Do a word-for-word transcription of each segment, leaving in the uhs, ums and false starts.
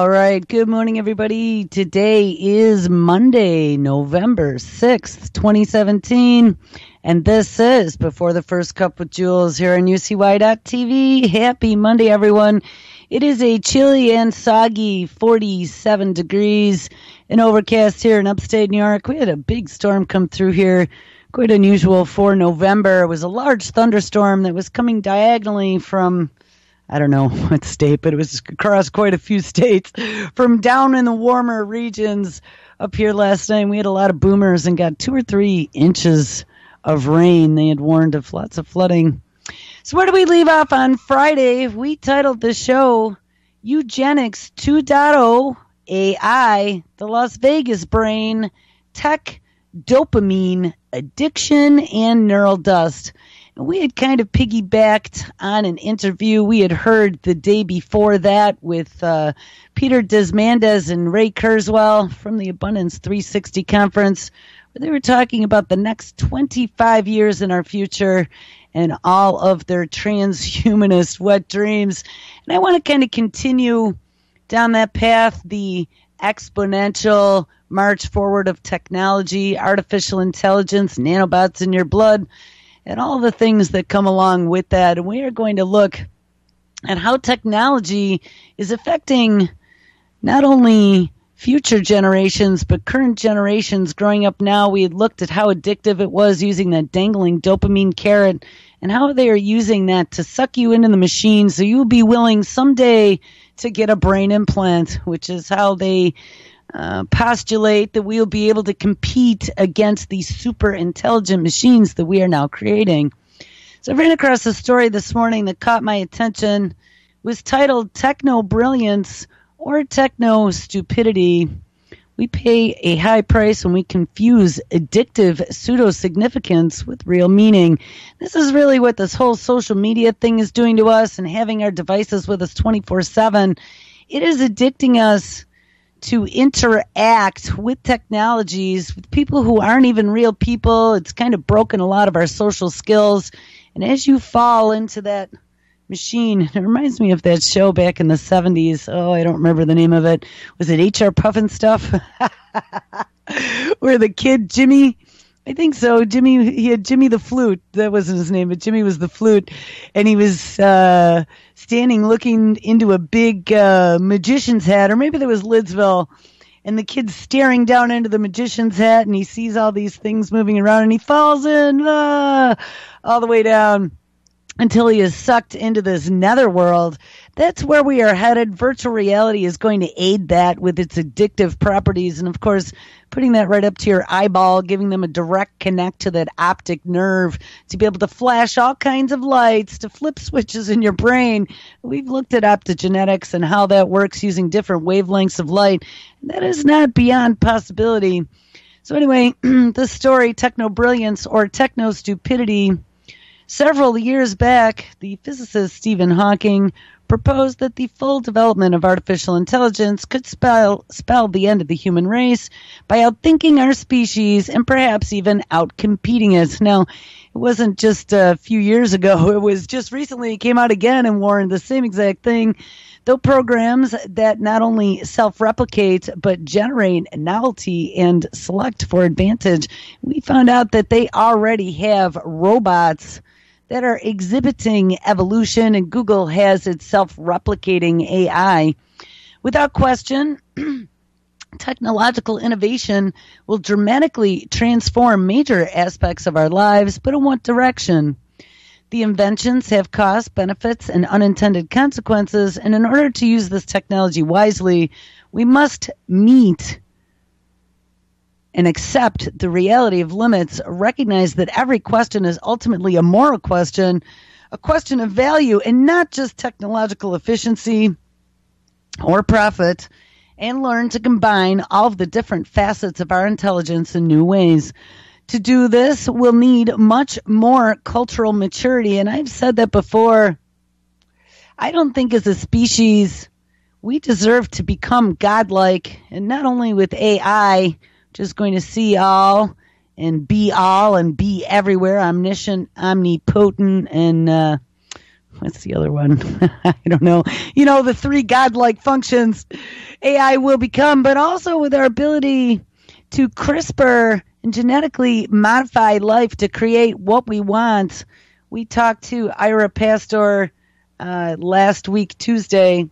All right. Good morning, everybody. Today is Monday, November sixth, twenty seventeen. And this is Before the First Cup with Jules here on U C Y dot T V. Happy Monday, everyone. It is a chilly and soggy forty-seven degrees and overcast here in upstate New York. We had a big storm come through here, quite unusual for November. It was a large thunderstorm that was coming diagonally from, I don't know what state, but it was across quite a few states from down in the warmer regions up here last night. We had a lot of boomers and got two or three inches of rain. They had warned of lots of flooding. So where do we leave off on Friday? We titled the show Eugenics two point oh A I, the Las Vegas Brain, Tech, Dopamine, Addiction, and Neural Dust. And we had kind of piggybacked on an interview we had heard the day before that with uh, Peter Desmandez and Ray Kurzweil from the Abundance three sixty conference, where they were talking about the next twenty-five years in our future and all of their transhumanist wet dreams. And I want to kind of continue down that path, the exponential march forward of technology, artificial intelligence, nanobots in your blood, and all the things that come along with that. And we are going to look at how technology is affecting not only future generations, but current generations growing up now. We had looked at how addictive it was using that dangling dopamine carrot and how they are using that to suck you into the machine so you'll be willing someday to get a brain implant, which is how they uh, postulate that we'll be able to compete against these super intelligent machines that we are now creating. So I ran across a story this morning that caught my attention. It was titled Techno Brilliance or Techno Stupidity. We pay a high price when we confuse addictive pseudo-significance with real meaning. This is really what this whole social media thing is doing to us, and having our devices with us twenty-four seven. It is addicting us to interact with technologies, with people who aren't even real people. It's kind of broken a lot of our social skills. And as you fall into that machine, it reminds me of that show back in the seventies. Oh, I don't remember the name of it. Was it H R Puffin Stuff? Where the kid, Jimmy, I think so, Jimmy, he had Jimmy the Flute. That wasn't his name, but Jimmy was the flute. And he was uh, standing looking into a big uh, magician's hat, or maybe there was Lidsville. And the kid's staring down into the magician's hat, and he sees all these things moving around, and he falls in ah, all the way down until he is sucked into this netherworld. That's where we are headed. Virtual reality is going to aid that with its addictive properties. And, of course, putting that right up to your eyeball, giving them a direct connect to that optic nerve to be able to flash all kinds of lights, to flip switches in your brain. We've looked at optogenetics and how that works using different wavelengths of light. That is not beyond possibility. So anyway, this story, Techno Brilliance or Techno Stupidity. Several years back, the physicist Stephen Hawking proposed that the full development of artificial intelligence could spell, spell the end of the human race by outthinking our species and perhaps even outcompeting it. Now, it wasn't just a few years ago. It was just recently it came out again and warned the same exact thing. Though programs that not only self-replicate but generate novelty and select for advantage, we found out that they already have robots that are exhibiting evolution, and Google has its self-replicating A I. Without question, technological innovation will dramatically transform major aspects of our lives, but in what direction? The inventions have costs, benefits, and unintended consequences, and in order to use this technology wisely, we must meet and accept the reality of limits, recognize that every question is ultimately a moral question, a question of value, and not just technological efficiency or profit, and learn to combine all of the different facets of our intelligence in new ways. To do this, we'll need much more cultural maturity, and I've said that before. I don't think as a species we deserve to become godlike, and not only with A I, just going to see all and be all and be everywhere, omniscient, omnipotent, and uh, what's the other one? I don't know. You know, the three godlike functions A I will become, but also with our ability to CRISPR and genetically modify life to create what we want. We talked to Ira Pastor uh, last week, Tuesday.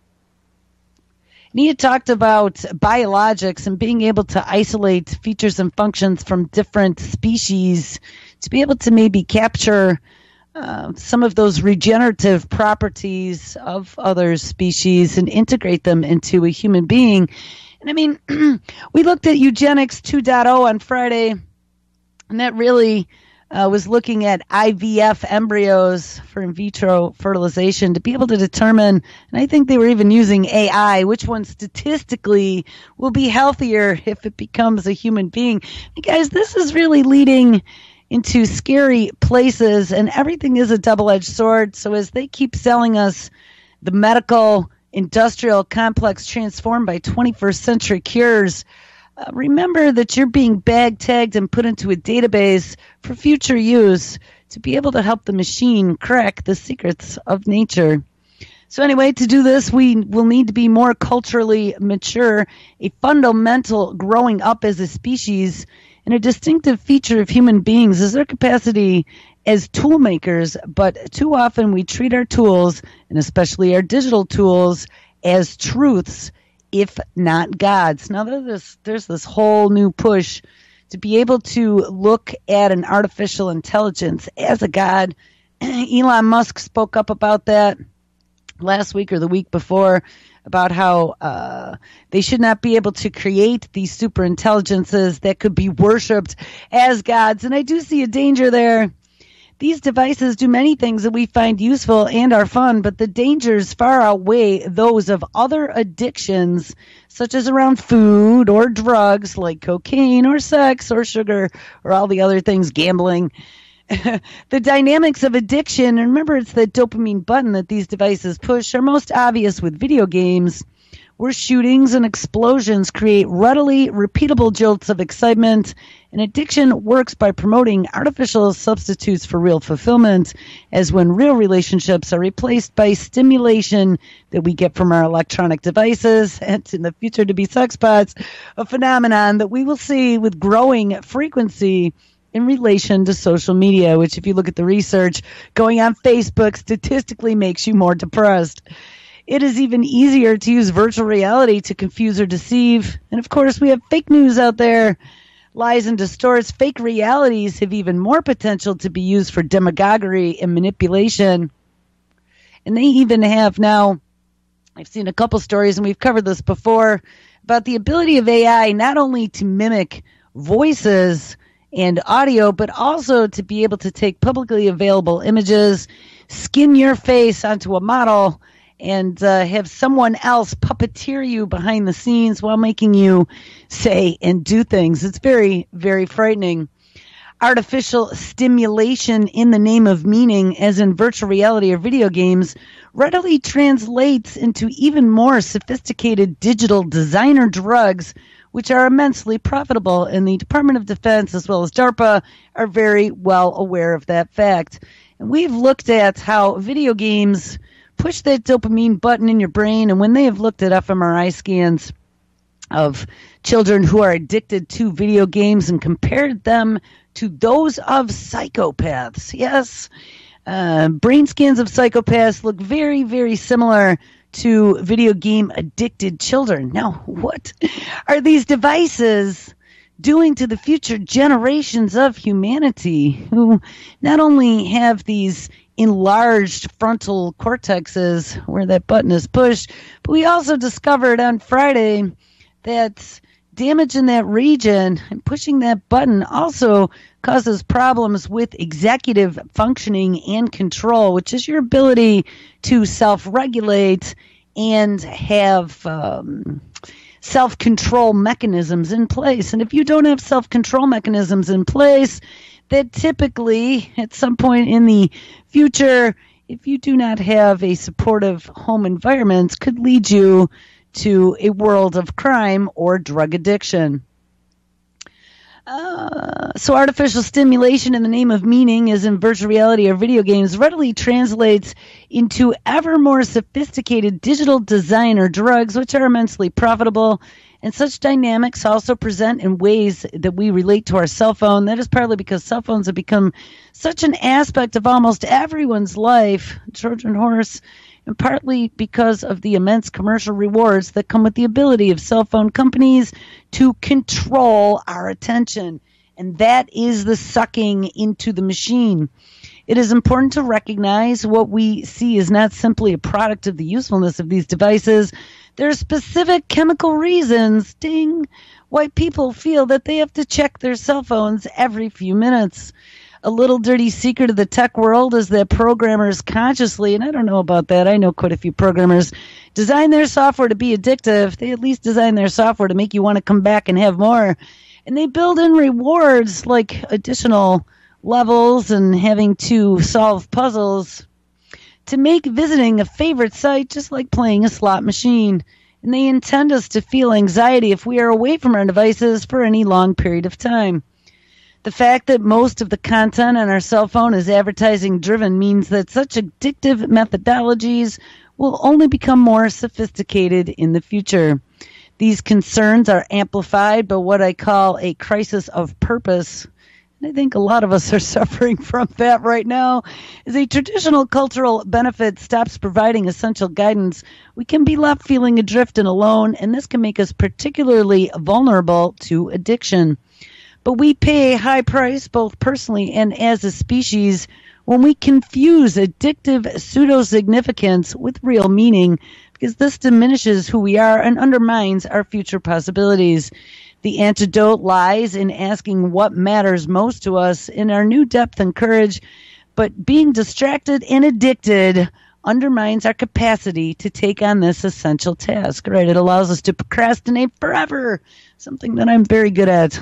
Nia talked about biologics and being able to isolate features and functions from different species to be able to maybe capture uh, some of those regenerative properties of other species and integrate them into a human being. And I mean, we looked at Eugenics two point oh on Friday, and that really uh, was looking at I V F embryos for in vitro fertilization to be able to determine, and I think they were even using A I, which one statistically will be healthier if it becomes a human being. And guys, this is really leading into scary places, and everything is a double-edged sword. So as they keep selling us the medical industrial complex transformed by twenty-first century cures, Uh, remember that you're being bag tagged and put into a database for future use to be able to help the machine crack the secrets of nature. So anyway, to do this, we will need to be more culturally mature. A fundamental growing up as a species and a distinctive feature of human beings is their capacity as tool makers, but too often we treat our tools, and especially our digital tools, as truths, if not gods. Now, there's this, there's this whole new push to be able to look at an artificial intelligence as a god. Elon Musk spoke up about that last week or the week before, about how uh, they should not be able to create these super intelligences that could be worshipped as gods. And I do see a danger there. These devices do many things that we find useful and are fun, but the dangers far outweigh those of other addictions, such as around food or drugs like cocaine or sex or sugar or all the other things, gambling. The dynamics of addiction, and remember it's the dopamine button that these devices push, are most obvious with video games, where shootings and explosions create readily repeatable jolts of excitement. And addiction works by promoting artificial substitutes for real fulfillment, as when real relationships are replaced by stimulation that we get from our electronic devices, and in the future to be sex bots, a phenomenon that we will see with growing frequency in relation to social media, which if you look at the research going on Facebook, statistically makes you more depressed. It is even easier to use virtual reality to confuse or deceive. And of course, we have fake news out there. Lies and distorts. Fake realities have even more potential to be used for demagoguery and manipulation. And they even have now, I've seen a couple stories, and we've covered this before, about the ability of A I not only to mimic voices and audio, but also to be able to take publicly available images, skin your face onto a model, and uh, have someone else puppeteer you behind the scenes while making you say and do things. It's very, very frightening. Artificial stimulation in the name of meaning, as in virtual reality or video games, readily translates into even more sophisticated digital designer drugs, which are immensely profitable, and the Department of Defense as well as DARPA are very well aware of that fact. And we've looked at how video games push that dopamine button in your brain, and when they have looked at F M R I scans of children who are addicted to video games and compared them to those of psychopaths, yes, uh, brain scans of psychopaths look very, very similar to video game addicted children. Now, what are these devices doing to the future generations of humanity who not only have these enlarged frontal cortexes where that button is pushed, but we also discovered on Friday that damage in that region and pushing that button also causes problems with executive functioning and control, which is your ability to self-regulate and have um, self-control mechanisms in place. And if you don't have self-control mechanisms in place, that typically at some point in the future, if you do not have a supportive home environment, could lead you to a world of crime or drug addiction. Uh, So artificial stimulation in the name of meaning, as in virtual reality or video games, readily translates into ever more sophisticated digital design or drugs, which are immensely profitable. And such dynamics also present in ways that we relate to our cell phone. That is partly because cell phones have become such an aspect of almost everyone's life, Trojan horse, and partly because of the immense commercial rewards that come with the ability of cell phone companies to control our attention. And that is the sucking into the machine. It is important to recognize what we see is not simply a product of the usefulness of these devices. There are specific chemical reasons, ding, why people feel that they have to check their cell phones every few minutes. A little dirty secret of the tech world is that programmers consciously, and I don't know about that, I know quite a few programmers, design their software to be addictive. They at least design their software to make you want to come back and have more. And they build in rewards like additional levels and having to solve puzzles to make visiting a favorite site just like playing a slot machine. And they intend us to feel anxiety if we are away from our devices for any long period of time. The fact that most of the content on our cell phone is advertising driven means that such addictive methodologies will only become more sophisticated in the future. These concerns are amplified by what I call a crisis of purpose. And I think a lot of us are suffering from that right now. As a traditional cultural benefit stops providing essential guidance, we can be left feeling adrift and alone, and this can make us particularly vulnerable to addiction. But we pay a high price, both personally and as a species, when we confuse addictive pseudo-significance with real meaning, because this diminishes who we are and undermines our future possibilities. The antidote lies in asking what matters most to us in our new depth and courage, but being distracted and addicted undermines our capacity to take on this essential task, right? It allows us to procrastinate forever, something that I'm very good at.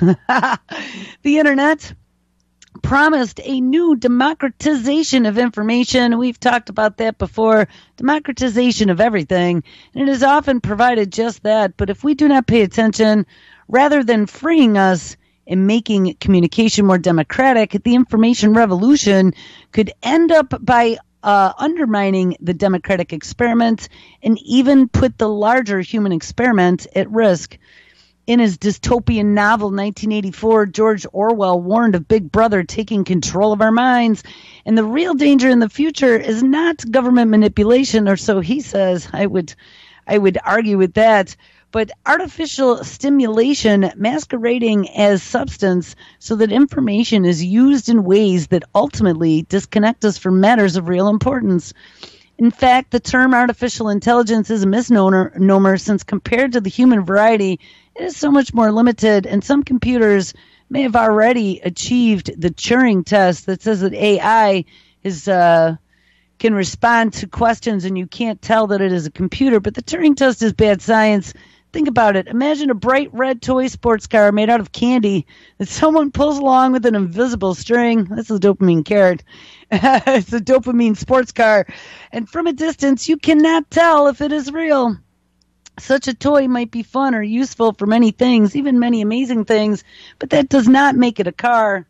The internet promised a new democratization of information. We've talked about that before, democratization of everything, and it has often provided just that. But if we do not pay attention, rather than freeing us and making communication more democratic, the information revolution could end up by uh, undermining the democratic experiment and even put the larger human experiment at risk. In his dystopian novel nineteen eighty-four, George Orwell warned of Big Brother taking control of our minds. And the real danger in the future is not government manipulation, or so he says. I would, I would argue with that. But artificial stimulation masquerading as substance so that information is used in ways that ultimately disconnect us from matters of real importance. In fact, the term artificial intelligence is a misnomer since compared to the human variety, it is so much more limited, and some computers may have already achieved the Turing test that says that A I is uh, can respond to questions and you can't tell that it is a computer, but the Turing test is bad science. Think about it. Imagine a bright red toy sports car made out of candy that someone pulls along with an invisible string. That's a dopamine carrot. It's a dopamine sports car. And from a distance, you cannot tell if it is real. Such a toy might be fun or useful for many things, even many amazing things, but that does not make it a car.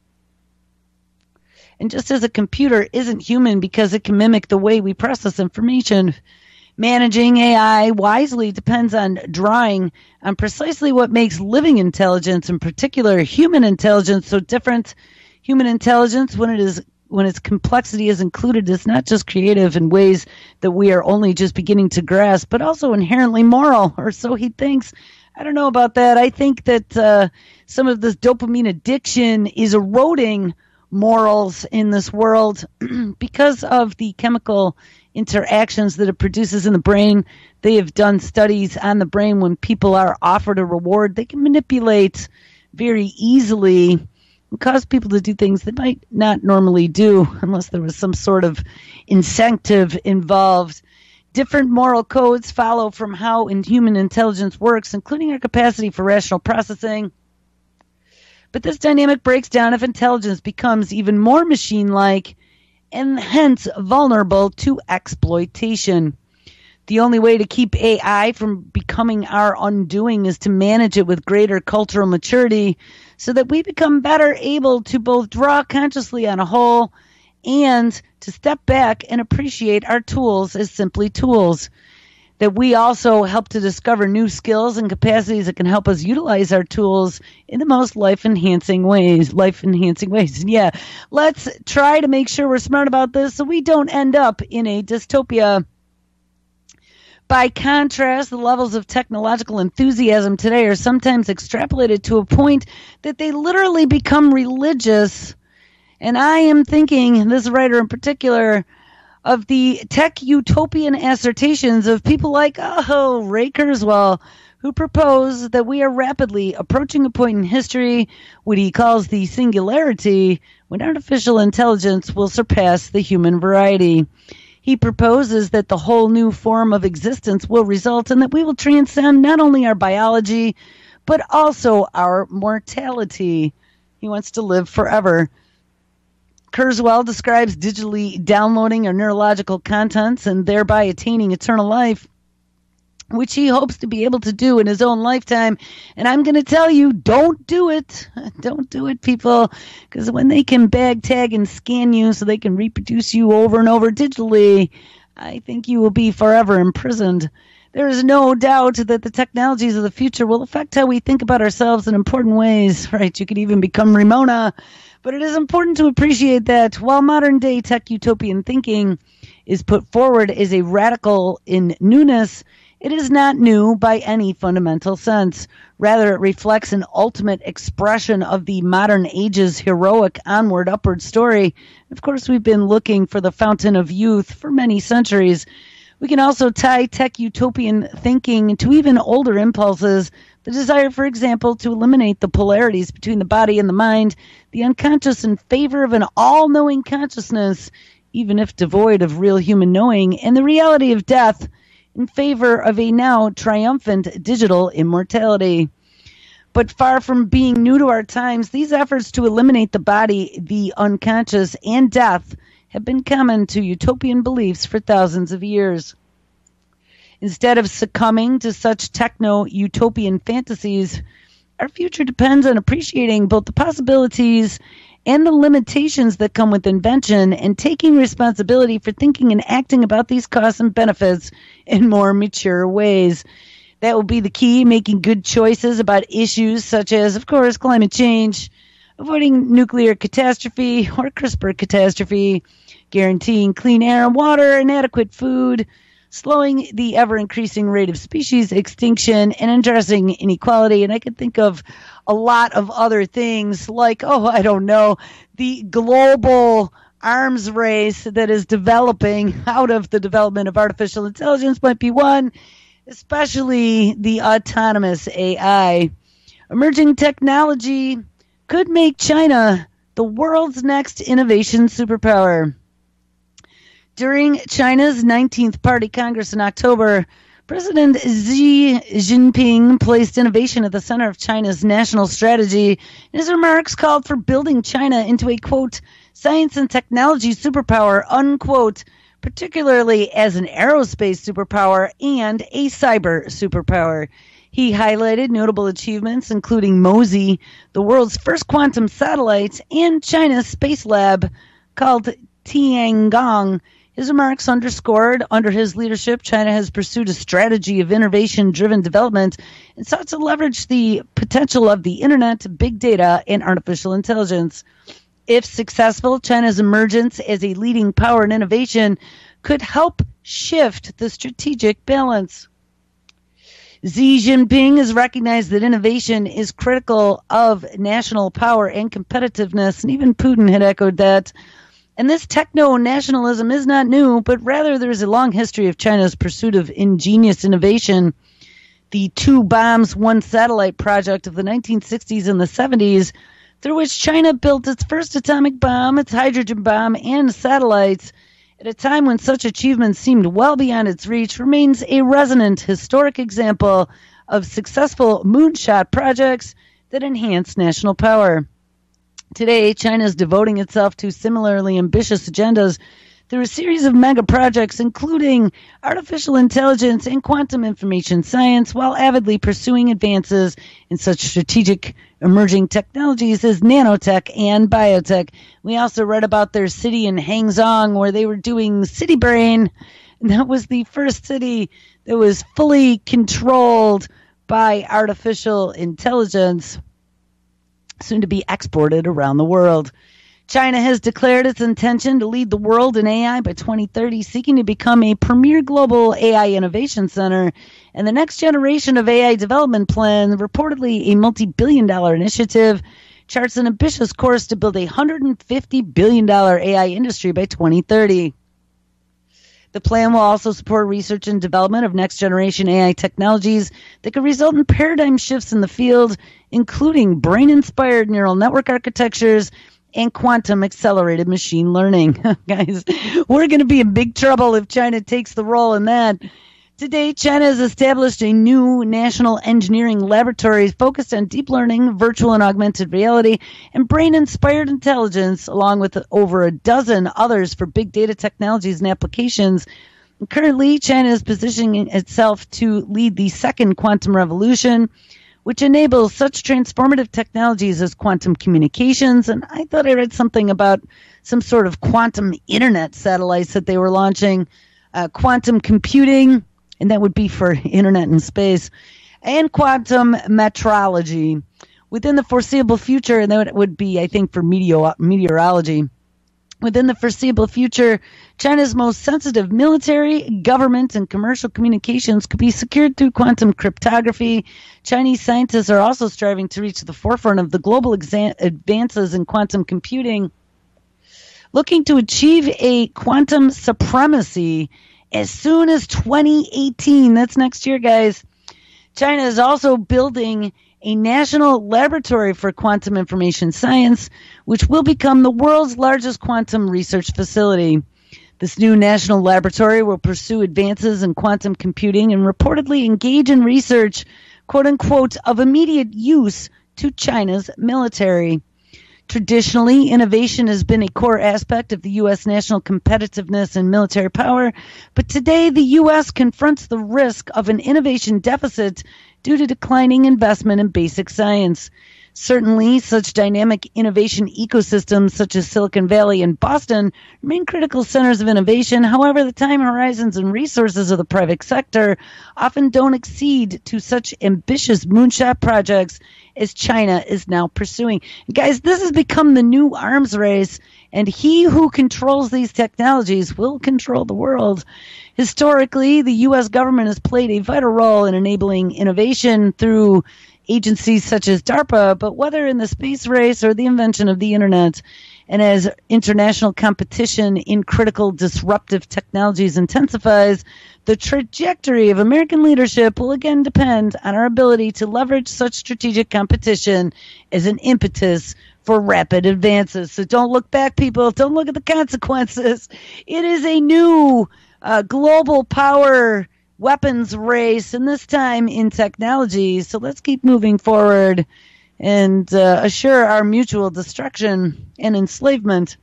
And just as a computer isn't human because it can mimic the way we process information, managing A I wisely depends on drawing on precisely what makes living intelligence, in particular human intelligence, so different. Human intelligence, when it is when its complexity is included, is not just creative in ways that we are only just beginning to grasp, but also inherently moral, or so he thinks. I don't know about that. I think that uh, some of this dopamine addiction is eroding morals in this world because of the chemical interactions that it produces in the brain. They have done studies on the brain when people are offered a reward. They can manipulate very easily and cause people to do things they might not normally do unless there was some sort of incentive involved. Different moral codes follow from how human intelligence works, including our capacity for rational processing. But this dynamic breaks down if intelligence becomes even more machine-like and hence vulnerable to exploitation. The only way to keep A I from becoming our undoing is to manage it with greater cultural maturity so that we become better able to both draw consciously on a whole and to step back and appreciate our tools as simply tools. That we also help to discover new skills and capacities that can help us utilize our tools in the most life-enhancing ways. Life-enhancing ways. And yeah, let's try to make sure we're smart about this so we don't end up in a dystopia. By contrast, the levels of technological enthusiasm today are sometimes extrapolated to a point that they literally become religious. And I am thinking, this writer in particular, of the tech utopian assertions of people like, oh, Ray Kurzweil, who propose that we are rapidly approaching a point in history, what he calls the singularity, when artificial intelligence will surpass the human variety. He proposes that the whole new form of existence will result and that we will transcend not only our biology, but also our mortality. He wants to live forever. Kurzweil describes digitally downloading our neurological contents and thereby attaining eternal life, which he hopes to be able to do in his own lifetime. And I'm going to tell you, don't do it. Don't do it, people, because when they can bag, tag, and scan you so they can reproduce you over and over digitally, I think you will be forever imprisoned. There is no doubt that the technologies of the future will affect how we think about ourselves in important ways, right? You could even become Ramona. But it is important to appreciate that while modern-day tech utopian thinking is put forward as a radical in newness, it is not new by any fundamental sense. Rather, it reflects an ultimate expression of the modern age's heroic onward, upward story. Of course, we've been looking for the fountain of youth for many centuries. We can also tie tech utopian thinking to even older impulses. The desire, for example, to eliminate the polarities between the body and the mind, the unconscious in favor of an all-knowing consciousness, even if devoid of real human knowing, and the reality of death in favor of a now triumphant digital immortality. But far from being new to our times, these efforts to eliminate the body, the unconscious, and death have been common to utopian beliefs for thousands of years. Instead of succumbing to such techno-utopian fantasies, our future depends on appreciating both the possibilities and the limitations that come with invention and taking responsibility for thinking and acting about these costs and benefits in more mature ways. That will be the key, making good choices about issues such as, of course, climate change, avoiding nuclear catastrophe or CRISPR catastrophe, guaranteeing clean air and water and adequate food, slowing the ever-increasing rate of species extinction, and addressing inequality. And I could think of a lot of other things like, oh, I don't know, the global arms race that is developing out of the development of artificial intelligence might be one, especially the autonomous A I. Emerging technology could make China the world's next innovation superpower. During China's nineteenth Party Congress in October, President Xi Jinping placed innovation at the center of China's national strategy. His remarks called for building China into a, quote, science and technology superpower, unquote, particularly as an aerospace superpower and a cyber superpower. He highlighted notable achievements, including MOSI, the world's first quantum satellite, and China's space lab called Tiangong. His remarks underscored, under his leadership, China has pursued a strategy of innovation-driven development and sought to leverage the potential of the internet, big data, and artificial intelligence. If successful, China's emergence as a leading power in innovation could help shift the strategic balance. Xi Jinping has recognized that innovation is critical of national power and competitiveness, and even Putin had echoed that. And this techno-nationalism is not new, but rather there is a long history of China's pursuit of ingenious innovation. The two bombs, one satellite project of the nineteen sixties and the seventies, through which China built its first atomic bomb, its hydrogen bomb, and satellites, at a time when such achievements seemed well beyond its reach, remains a resonant historic example of successful moonshot projects that enhance national power. Today, China is devoting itself to similarly ambitious agendas through a series of mega projects, including artificial intelligence and quantum information science, while avidly pursuing advances in such strategic emerging technologies as nanotech and biotech. We also read about their city in Hangzhou, where they were doing City Brain. And that was the first city that was fully controlled by artificial intelligence, soon to be exported around the world. China has declared its intention to lead the world in A I by twenty thirty, seeking to become a premier global A I innovation center. And the next generation of A I development plan, reportedly a multi-billion dollar initiative, charts an ambitious course to build a one hundred fifty billion dollars A I industry by twenty thirty. The plan will also support research and development of next-generation A I technologies that could result in paradigm shifts in the field, including brain-inspired neural network architectures and quantum-accelerated machine learning. Guys, we're going to be in big trouble if China takes the role in that. Today, China has established a new national engineering laboratory focused on deep learning, virtual and augmented reality, and brain-inspired intelligence, along with over a dozen others for big data technologies and applications. And currently, China is positioning itself to lead the second quantum revolution, which enables such transformative technologies as quantum communications. And I thought I read something about some sort of quantum internet satellites that they were launching, uh, quantum computing, and that would be for internet and space, and quantum metrology. Within the foreseeable future, and that would be, I think, for meteor- meteorology. Within the foreseeable future, China's most sensitive military, government, and commercial communications could be secured through quantum cryptography. Chinese scientists are also striving to reach the forefront of the global exa- advances in quantum computing, looking to achieve a quantum supremacy as soon as twenty eighteen. That's next year, guys. China is also building a national laboratory for quantum information science, which will become the world's largest quantum research facility. This new national laboratory will pursue advances in quantum computing and reportedly engage in research, quote unquote, of immediate use to China's military. Traditionally, innovation has been a core aspect of the U S national competitiveness and military power, but today the U S confronts the risk of an innovation deficit due to declining investment in basic science. Certainly, such dynamic innovation ecosystems such as Silicon Valley and Boston remain critical centers of innovation. However, the time horizons and resources of the private sector often don't exceed to such ambitious moonshot projects as China is now pursuing. Guys, this has become the new arms race, and he who controls these technologies will control the world. Historically, the U S government has played a vital role in enabling innovation through agencies such as DARPA, but whether in the space race or the invention of the internet, and as international competition in critical disruptive technologies intensifies, the trajectory of American leadership will again depend on our ability to leverage such strategic competition as an impetus for rapid advances. So don't look back, people. Don't look at the consequences. It is a new uh, global power weapons race, and this time in technology. So let's keep moving forward and uh, assure our mutual destruction and enslavement.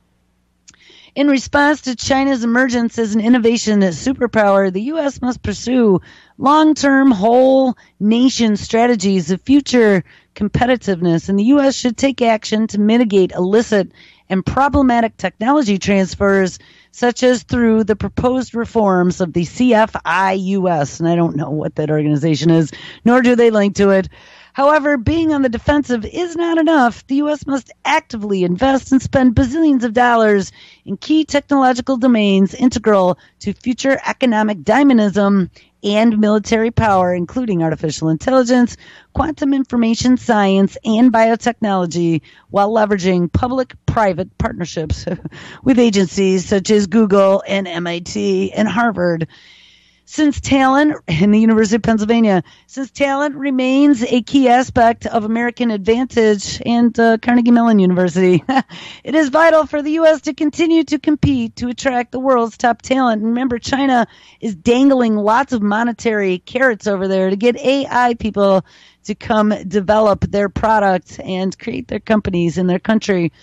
In response to China's emergence as an innovation superpower, the U S must pursue long-term whole nation strategies of future competitiveness, and the U S should take action to mitigate illicit and problematic technology transfers, such as through the proposed reforms of the C F I U S. And I don't know what that organization is, nor do they link to it. However, being on the defensive is not enough. The U S must actively invest and spend bazillions of dollars in key technological domains integral to future economic dynamism and military power, including artificial intelligence, quantum information science, and biotechnology, while leveraging public-private partnerships with agencies such as Google and M I T and Harvard. Since talent, in the University of Pennsylvania, since talent remains a key aspect of American advantage, and uh, Carnegie Mellon University, it is vital for the U S to continue to compete to attract the world's top talent. And remember, China is dangling lots of monetary carrots over there to get A I people to come develop their product and create their companies in their country.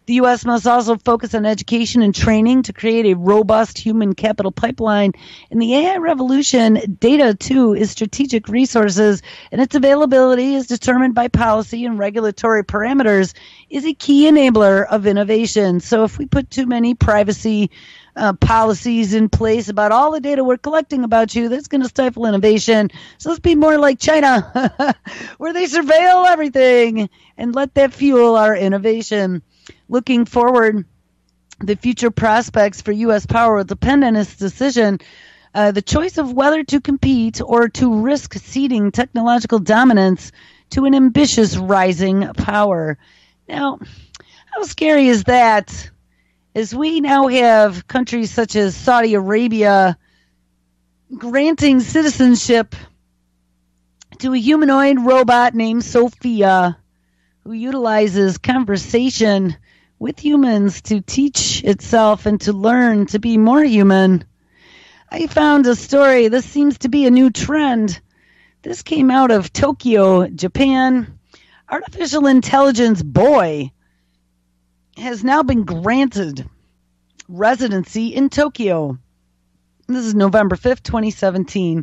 The U S must also focus on education and training to create a robust human capital pipeline. In the A I revolution, data, too, is strategic resources, and its availability is determined by policy and regulatory parameters, is a key enabler of innovation. So if we put too many privacy uh, policies in place about all the data we're collecting about you, that's going to stifle innovation. So let's be more like China, where they surveil everything and let that fuel our innovation. Looking forward, the future prospects for U S power will depend on its decision. Uh, the choice of whether to compete or to risk ceding technological dominance to an ambitious rising power. Now, how scary is that? As we now have countries such as Saudi Arabia granting citizenship to a humanoid robot named Sophia, who utilizes conversation with humans to teach itself and to learn to be more human. I found a story. This seems to be a new trend. This came out of Tokyo, Japan. Artificial intelligence boy has now been granted residency in Tokyo. This is November fifth, twenty seventeen.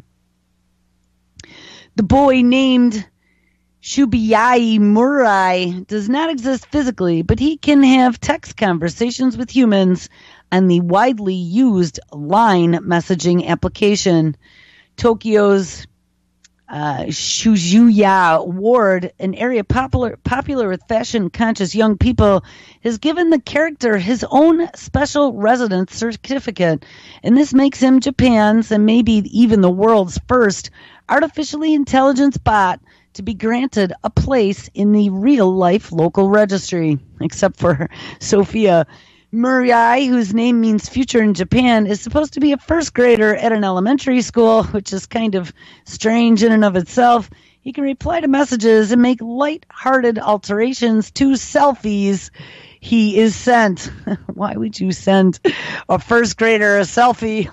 The boy, named Shubiai Murai, does not exist physically, but he can have text conversations with humans on the widely used LINE messaging application. Tokyo's uh, Shibuya ward, an area popular popular with fashion-conscious young people, has given the character his own special residence certificate, and this makes him Japan's and maybe even the world's first artificially intelligent bot to be granted a place in the real-life local registry, except for Sophia. Murai, whose name means future in Japan, is supposed to be a first grader at an elementary school, which is kind of strange in and of itself. He can reply to messages and make light-hearted alterations to selfies he is sent. Why would you send a first grader a selfie?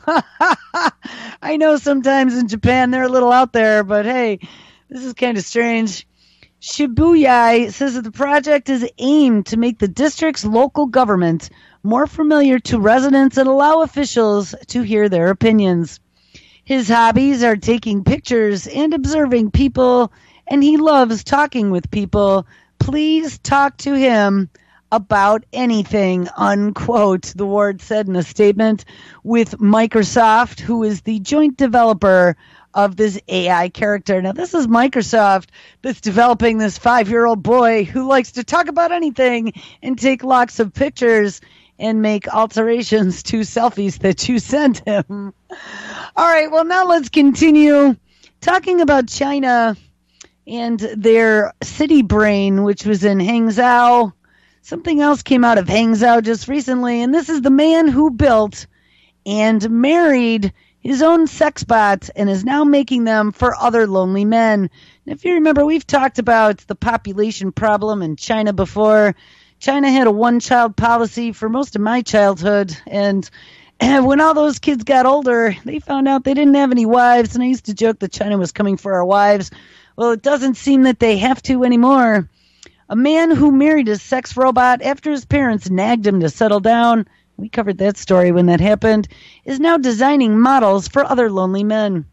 I know sometimes in Japan they're a little out there, but hey, this is kind of strange. Shibuya says that the project is aimed to make the district's local government more familiar to residents and allow officials to hear their opinions. His hobbies are taking pictures and observing people, and he loves talking with people. Please talk to him about anything, unquote, the ward said in a statement, with Microsoft, who is the joint developer of this A I character. Now, this is Microsoft that's developing this five-year-old boy who likes to talk about anything and take lots of pictures and make alterations to selfies that you sent him. All right, well, now let's continue talking about China and their city brain, which was in Hangzhou. Something else came out of Hangzhou just recently, and this is the man who built and married his own sex bots and is now making them for other lonely men. And if you remember, we've talked about the population problem in China before. China had a one-child policy for most of my childhood, and when all those kids got older, they found out they didn't have any wives, and I used to joke that China was coming for our wives. Well, it doesn't seem that they have to anymore. A man who married a sex robot after his parents nagged him to settle down, we covered that story when that happened, is now designing models for other lonely men.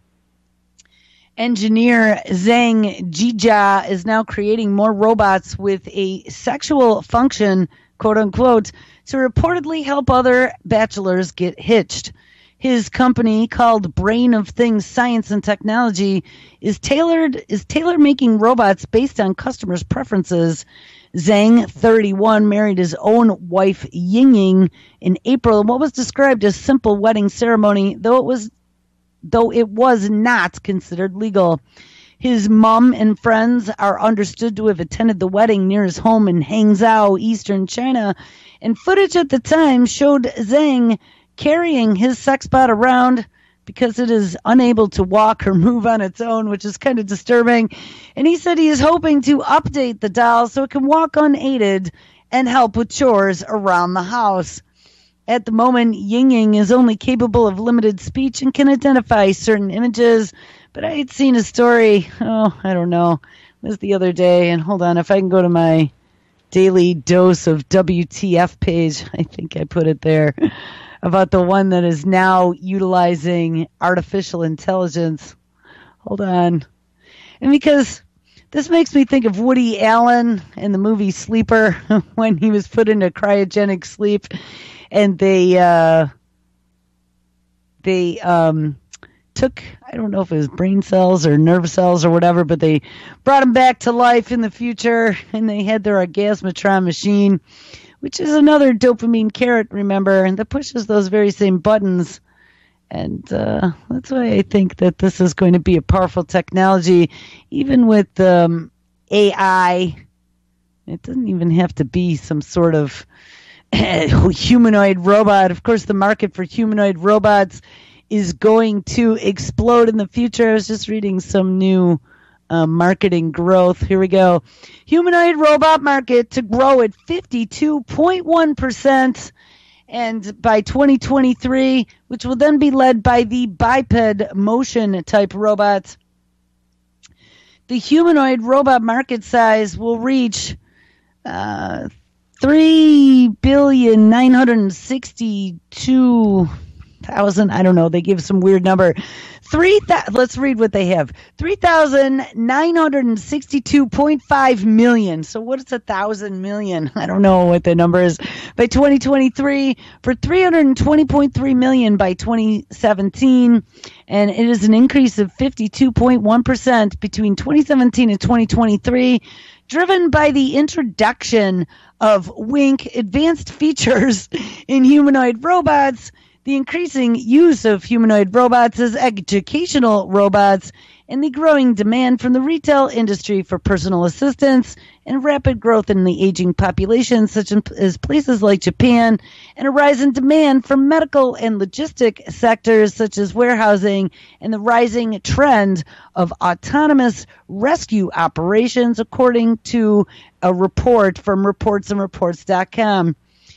Engineer Zhang Jija is now creating more robots with a sexual function, quote unquote, to reportedly help other bachelors get hitched. His company, called Brain of Things Science and Technology, is tailored is tailor making robots based on customers' preferences. Zhang, thirty-one, married his own wife Yingying in April in what was described as simple wedding ceremony, though it was though it was not considered legal. His mom and friends are understood to have attended the wedding near his home in Hangzhou, eastern China, and footage at the time showed Zhang carrying his sex bot around because it is unable to walk or move on its own, which is kind of disturbing. And he said he is hoping to update the doll so it can walk unaided and help with chores around the house. At the moment, Yingying is only capable of limited speech and can identify certain images. But I had seen a story, oh, I don't know, it was the other day. And hold on, if I can go to my daily dose of W T F page. I think I put it there about the one that is now utilizing artificial intelligence. Hold on. And because this makes me think of Woody Allen in the movie Sleeper when he was put into cryogenic sleep and they uh, they um, took, I don't know if it was brain cells or nerve cells or whatever, but they brought him back to life in the future and they had their Orgasmatron machine, which is another dopamine carrot, remember, and that pushes those very same buttons. And uh, that's why I think that this is going to be a powerful technology, even with um, A I. It doesn't even have to be some sort of humanoid robot. Of course, the market for humanoid robots is going to explode in the future. I was just reading some new uh, marketing growth. Here we go. Humanoid robot market to grow at fifty-two point one percent. And by twenty twenty-three, which will then be led by the biped motion type robots, the humanoid robot market size will reach uh, three billion nine hundred sixty-two thousand. I don't know. They give some weird number. Three. Th- let's read what they have. Three thousand nine hundred sixty-two point five million. So what is a thousand million? I don't know what the number is. By twenty twenty-three, for three hundred twenty point three million by twenty seventeen, and it is an increase of fifty-two point one percent between twenty seventeen and twenty twenty-three, driven by the introduction of Wink advanced features in humanoid robots, the increasing use of humanoid robots as educational robots, and the growing demand from the retail industry for personal assistance, and rapid growth in the aging population, such as places like Japan, and a rise in demand from medical and logistic sectors such as warehousing, and the rising trend of autonomous rescue operations, according to a report from reports and reports dot com.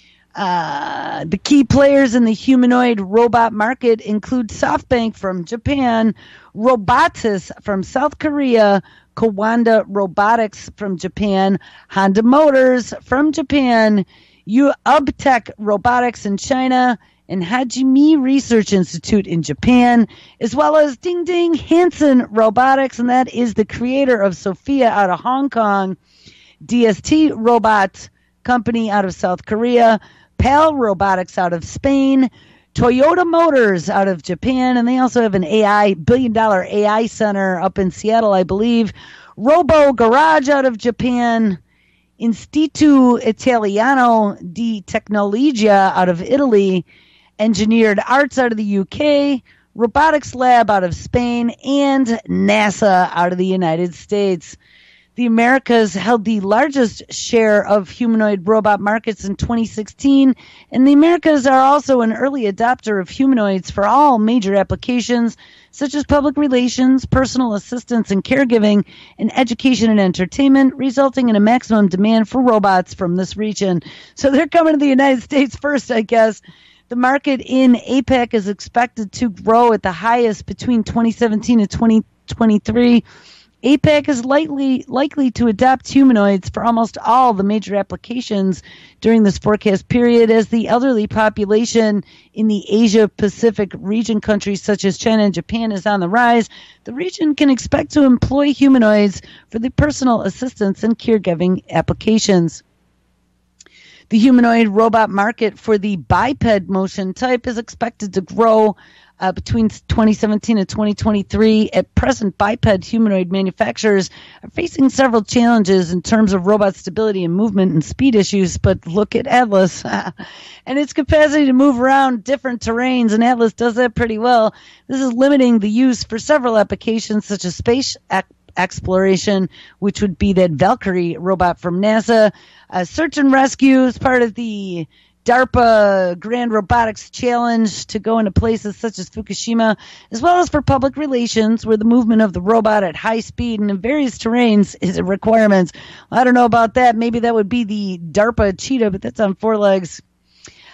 Uh, the key players in the humanoid robot market include SoftBank from Japan, Robotis from South Korea, Kawanda Robotics from Japan, Honda Motors from Japan, Ubtech Robotics in China, and Hajime Research Institute in Japan, as well as Ding Ding Hansen Robotics, and that is the creator of Sophia out of Hong Kong, D S T Robot Company out of South Korea, PAL Robotics out of Spain, Toyota Motors out of Japan, and they also have an A I, billion-dollar A I center up in Seattle, I believe, Robo Garage out of Japan, Istituto Italiano di Tecnologia out of Italy, Engineered Arts out of the U K, Robotics Lab out of Spain, and NASA out of the United States. The Americas held the largest share of humanoid robot markets in twenty sixteen, and the Americas are also an early adopter of humanoids for all major applications, such as public relations, personal assistance and caregiving, and education and entertainment, resulting in a maximum demand for robots from this region. So they're coming to the United States first, I guess. The market in APAC is expected to grow at the highest between twenty seventeen and twenty twenty-three. APAC is likely likely to adopt humanoids for almost all the major applications during this forecast period, as the elderly population in the Asia-Pacific region countries such as China and Japan is on the rise. The region can expect to employ humanoids for the personal assistance and caregiving applications. The humanoid robot market for the biped motion type is expected to grow Uh, between twenty seventeen and twenty twenty-three. At present, biped humanoid manufacturers are facing several challenges in terms of robot stability and movement and speed issues, but look at Atlas and its capacity to move around different terrains, and Atlas does that pretty well. This is limiting the use for several applications such as space ac- exploration, which would be that Valkyrie robot from NASA, uh, search and rescue as part of the DARPA Grand Robotics Challenge to go into places such as Fukushima, as well as for public relations, where the movement of the robot at high speed and in various terrains is a requirement. I don't know about that. Maybe that would be the DARPA Cheetah, but that's on four legs.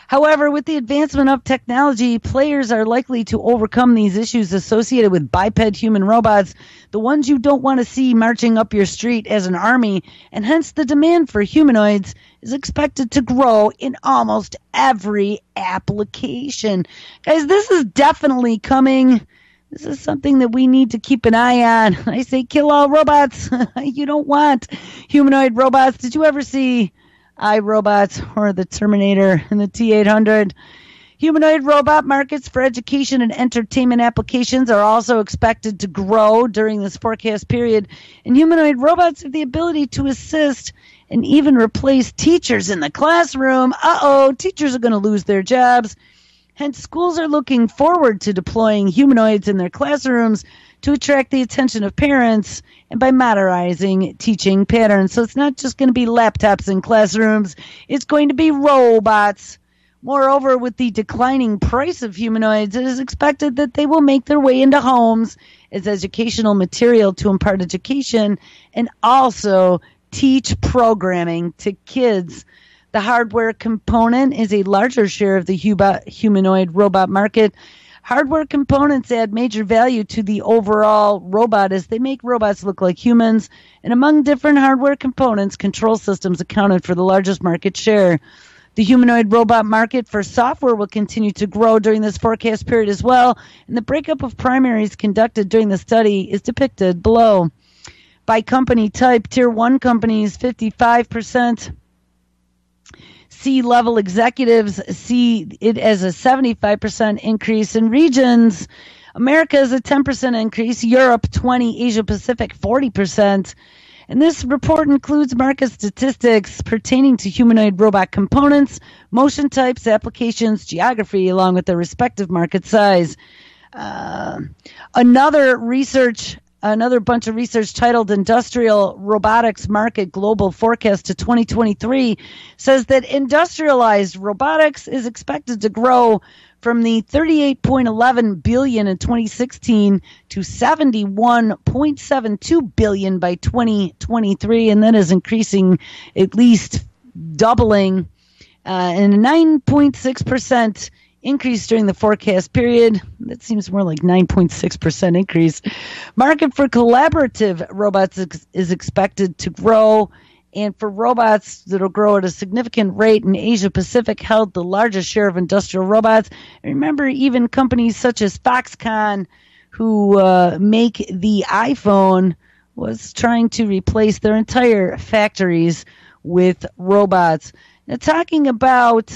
However, with the advancement of technology, players are likely to overcome these issues associated with biped human robots, the ones you don't want to see marching up your street as an army, and hence the demand for humanoids is expected to grow in almost every application. Guys, this is definitely coming. This is something that we need to keep an eye on. I say kill all robots. You don't want humanoid robots. Did you ever see iRobots or the Terminator and the T eight hundred? Humanoid robot markets for education and entertainment applications are also expected to grow during this forecast period. And humanoid robots have the ability to assist and even replace teachers in the classroom. Uh-oh, teachers are going to lose their jobs. Hence, schools are looking forward to deploying humanoids in their classrooms to attract the attention of parents and by modernizing teaching patterns. So it's not just going to be laptops in classrooms. It's going to be robots. Moreover, with the declining price of humanoids, it is expected that they will make their way into homes as educational material to impart education and also teach programming to kids. The hardware component is a larger share of the humanoid robot market. Hardware components add major value to the overall robot as they make robots look like humans. And among different hardware components, control systems accounted for the largest market share. The humanoid robot market for software will continue to grow during this forecast period as well. And the breakup of primaries conducted during the study is depicted below. By company type, Tier one companies, fifty-five percent. C-level executives see it as a seventy-five percent increase. In regions, America is a ten percent increase, Europe twenty percent, Asia Pacific forty percent. And this report includes market statistics pertaining to humanoid robot components, motion types, applications, geography, along with their respective market size. Uh, another research Another bunch of research titled Industrial Robotics Market Global Forecast to twenty twenty-three says that industrialized robotics is expected to grow from the thirty-eight point one one billion dollars in twenty sixteen to seventy-one point seven two billion dollars by twenty twenty-three, and that is increasing at least doubling uh, and a nine point six percent increase during the forecast period. That seems more like nine point six percent increase. Market for collaborative robots ex- is expected to grow, and for robots that'll grow at a significant rate in Asia Pacific held the largest share of industrial robots. And remember, even companies such as Foxconn, who uh, make the iPhone, was trying to replace their entire factories with robots. Now, talking about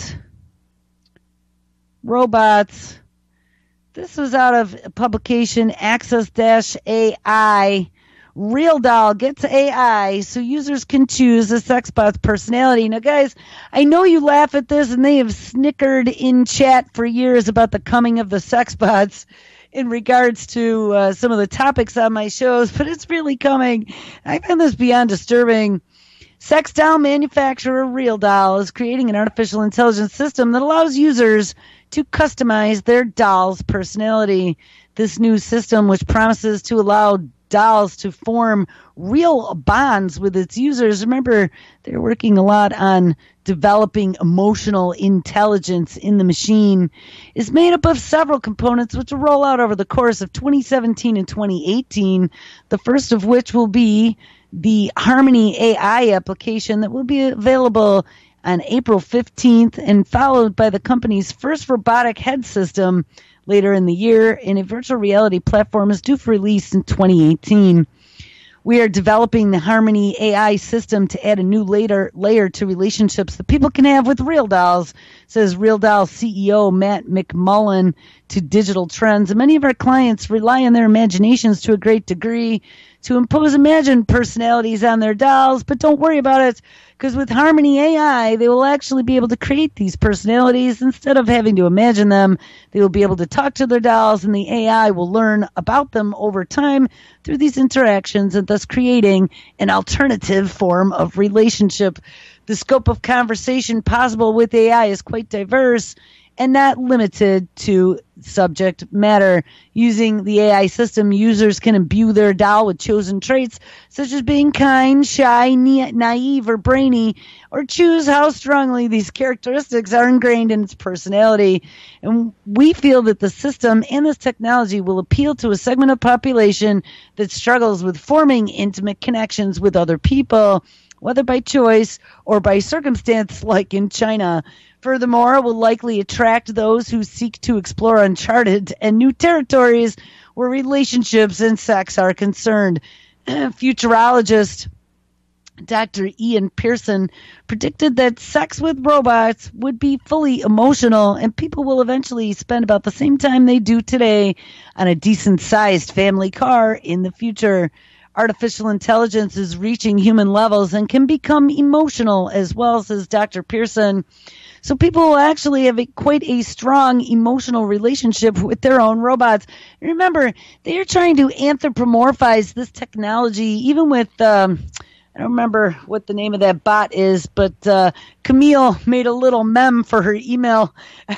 robots. This was out of publication Access-A I. Real Doll gets A I so users can choose a sexbot's personality. Now, guys, I know you laugh at this, and they have snickered in chat for years about the coming of the sexbots in regards to uh, some of the topics on my shows, but it's really coming. I find this beyond disturbing. Sex doll manufacturer Real Doll is creating an artificial intelligence system that allows users to customize their doll's personality. This new system, which promises to allow dolls to form real bonds with its users. Remember, they're working a lot on developing emotional intelligence in the machine, is made up of several components which will roll out over the course of twenty seventeen and twenty eighteen, the first of which will be the Harmony A I application that will be available on April fifteenth and followed by the company's first robotic head system later in the year, and a virtual reality platform is due for release in twenty eighteen. We are developing the Harmony A I system to add a new layer, layer to relationships that people can have with Real Dolls, says Real Doll C E O Matt McMullen to Digital Trends. And many of our clients rely on their imaginations to a great degree to impose imagined personalities on their dolls, but don't worry about it, because with Harmony A I, they will actually be able to create these personalities. Instead of having to imagine them, they will be able to talk to their dolls, and the A I will learn about them over time through these interactions, and thus creating an alternative form of relationship. The scope of conversation possible with A I is quite diverse, and not limited to subject matter. Using the A I system, users can imbue their doll with chosen traits, such as being kind, shy, na- naive, or brainy, or choose how strongly these characteristics are ingrained in its personality. And we feel that the system and this technology will appeal to a segment of population that struggles with forming intimate connections with other people, whether by choice or by circumstance, like in China. Furthermore, it will likely attract those who seek to explore uncharted and new territories where relationships and sex are concerned. Futurologist Doctor Ian Pearson predicted that sex with robots would be fully emotional, and people will eventually spend about the same time they do today on a decent-sized family car in the future. Artificial intelligence is reaching human levels and can become emotional as well, says Doctor Pearson. So people will actually have a, quite a strong emotional relationship with their own robots. Remember, they are trying to anthropomorphize this technology, even with, um, I don't remember what the name of that bot is, but uh, Camille made a little meme for her email.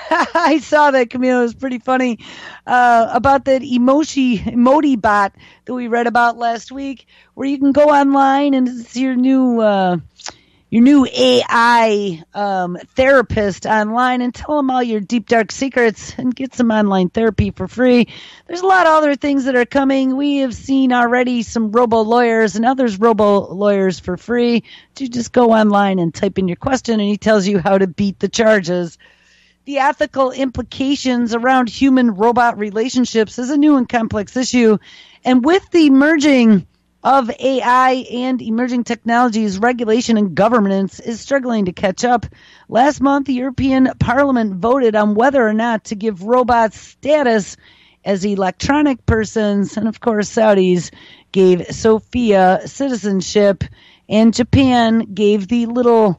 I saw that, Camille. It was pretty funny uh, about that emoji, emoji bot that we read about last week, where you can go online and it's your new... Uh, your new A I um, therapist online and tell them all your deep, dark secrets and get some online therapy for free. There's a lot of other things that are coming. We have seen already some robo-lawyers and others robo-lawyers for free. You just go online and type in your question and he tells you how to beat the charges. The ethical implications around human-robot relationships is a new and complex issue. And with the merging of A I and emerging technologies, regulation and governance is struggling to catch up. Last month, the European Parliament voted on whether or not to give robots status as electronic persons, and of course, Saudis gave Sophia citizenship, and Japan gave the little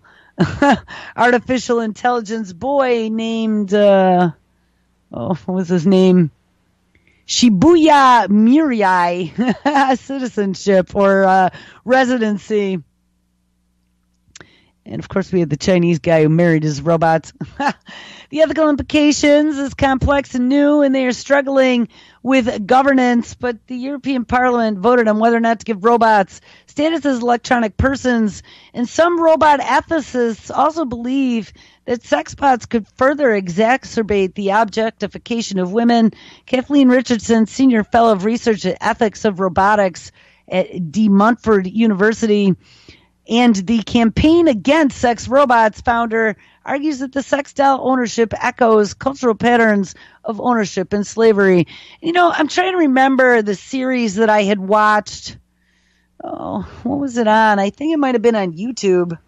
artificial intelligence boy named, uh, oh, what was his name? Shibuya Mirai citizenship or uh, residency. And, of course, we had the Chinese guy who married his robots. The ethical implications is complex and new, and they are struggling with governance. But the European Parliament voted on whether or not to give robots status as electronic persons. And some robot ethicists also believe that sex bots could further exacerbate the objectification of women. Kathleen Richardson, Senior Fellow of Research at Ethics of Robotics at De Montfort University, and the Campaign Against Sex Robots founder, argues that the sex doll ownership echoes cultural patterns of ownership and slavery. You know, I'm trying to remember the series that I had watched. Oh, what was it on? I think it might have been on YouTube.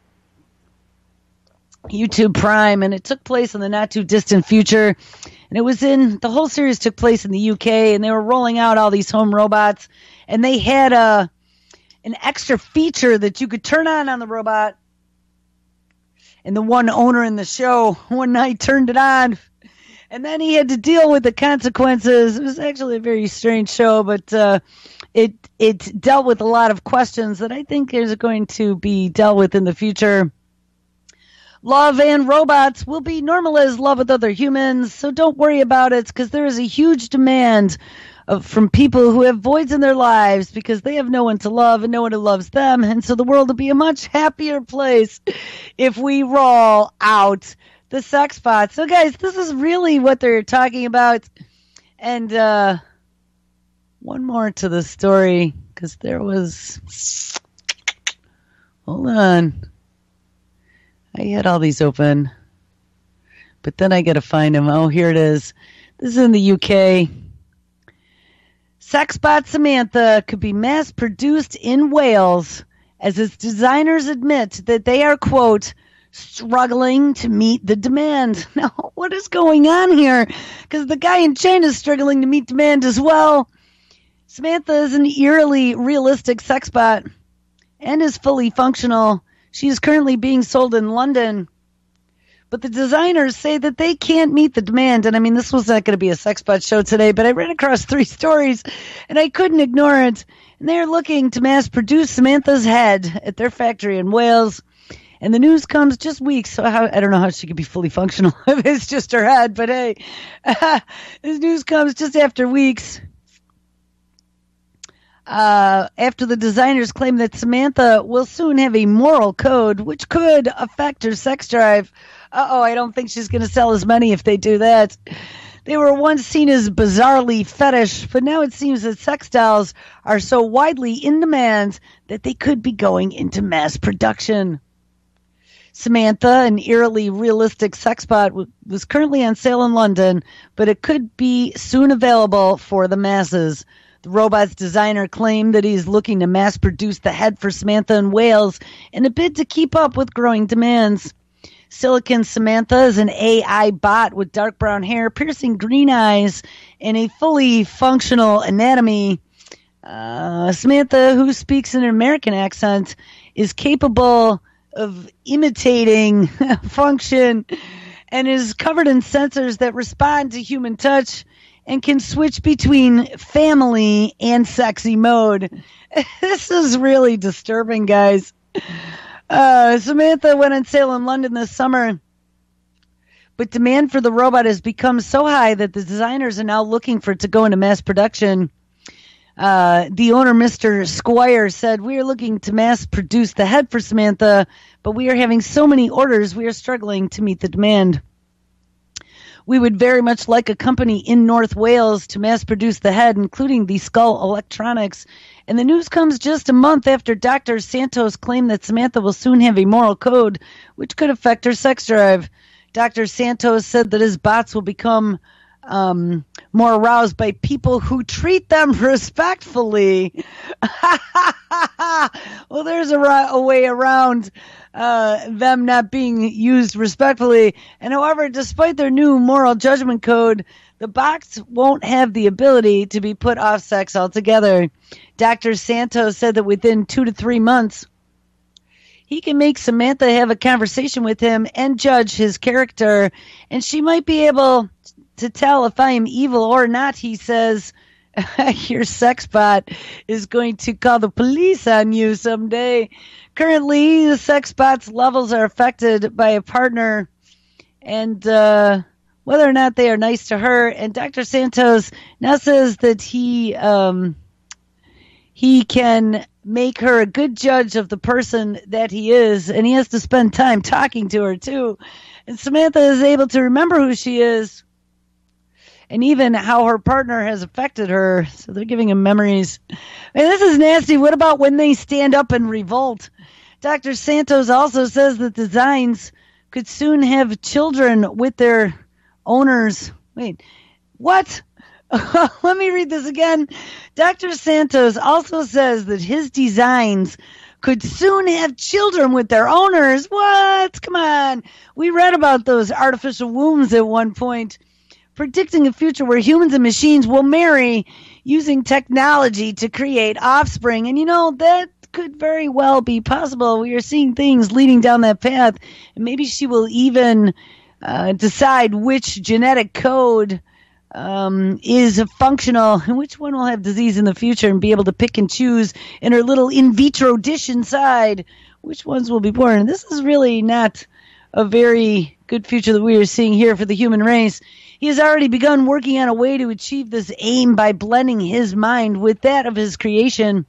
YouTube Prime, and it took place in the not too distant future. And it was in, the whole series took place in the U K, and they were rolling out all these home robots, and they had a, an extra feature that you could turn on on the robot. And the one owner in the show one night turned it on, and then he had to deal with the consequences. It was actually a very strange show, but uh, it it dealt with a lot of questions that I think is going to be dealt with in the future. Love and robots will be normal as love with other humans, so don't worry about it, because there is a huge demand of, from people who have voids in their lives because they have no one to love and no one who loves them, and so the world will be a much happier place if we roll out the sex bots. So, guys, this is really what they're talking about. And uh, one more to the story, because there was... Hold on. I had all these open, but then I got to find them. Oh, here it is. This is in the U K. Sexbot Samantha could be mass-produced in Wales as its designers admit that they are, quote, struggling to meet the demand. Now, what is going on here? Because the guy in China is struggling to meet demand as well. Samantha is an eerily realistic sexbot and is fully functional. She is currently being sold in London, but the designers say that they can't meet the demand. And I mean, this was not going to be a sexbot show today, but I ran across three stories and I couldn't ignore it. And they're looking to mass produce Samantha's head at their factory in Wales. And the news comes just weeks. So how, I don't know how she could be fully functional if it's just her head. But hey, this news comes just after weeks. Uh, after the designers claim that Samantha will soon have a moral code, which could affect her sex drive. Uh-oh, I don't think she's going to sell as many if they do that. They were once seen as bizarrely fetish, but now it seems that sex dolls are so widely in demand that they could be going into mass production. Samantha, an eerily realistic sex bot, w- was currently on sale in London, but it could be soon available for the masses. The robot's designer claimed that he's looking to mass produce the head for Samantha in Wales in a bid to keep up with growing demands. Silicon Samantha is an A I bot with dark brown hair, piercing green eyes, and a fully functional anatomy. Uh, Samantha, who speaks in an American accent, is capable of imitating function and is covered in sensors that respond to human touch and can switch between family and sexy mode. This is really disturbing, guys. Uh, Samantha went on sale in London this summer, but demand for the robot has become so high that the designers are now looking for it to go into mass production. Uh, the owner, Mister Squire, said, "We are looking to mass produce the head for Samantha, but we are having so many orders, we are struggling to meet the demand. We would very much like a company in North Wales to mass produce the head, including the Skull Electronics." And the news comes just a month after Doctor Santos claimed that Samantha will soon have a moral code, which could affect her sex drive. Doctor Santos said that his bots will become um, more aroused by people who treat them respectfully. Well, there's a, a way around uh, them not being used respectfully. And however, despite their new moral judgment code, the bots won't have the ability to be put off sex altogether. Doctor Santos said that within two to three months, he can make Samantha have a conversation with him and judge his character, and she might be able to tell if I am evil or not, he says. Your sex bot is going to call the police on you someday. Currently, the sex bot's levels are affected by a partner and uh, whether or not they are nice to her. And Doctor Santos now says that he um, he can make her a good judge of the person that he is, and he has to spend time talking to her too. And Samantha is able to remember who she is and even how her partner has affected her. So they're giving him memories. And this is nasty. What about when they stand up and revolt? Doctor Santos also says that designs could soon have children with their owners. Wait, what? Let me read this again. Doctor Santos also says that his designs could soon have children with their owners. What? Come on. We read about those artificial wombs at one point, predicting a future where humans and machines will marry using technology to create offspring. And, you know, that could very well be possible. We are seeing things leading down that path. And maybe she will even uh, decide which genetic code um, is functional and which one will have disease in the future, and be able to pick and choose in her little in vitro dish inside which ones will be born. And this is really not a very good future that we are seeing here for the human race. He has already begun working on a way to achieve this aim by blending his mind with that of his creation.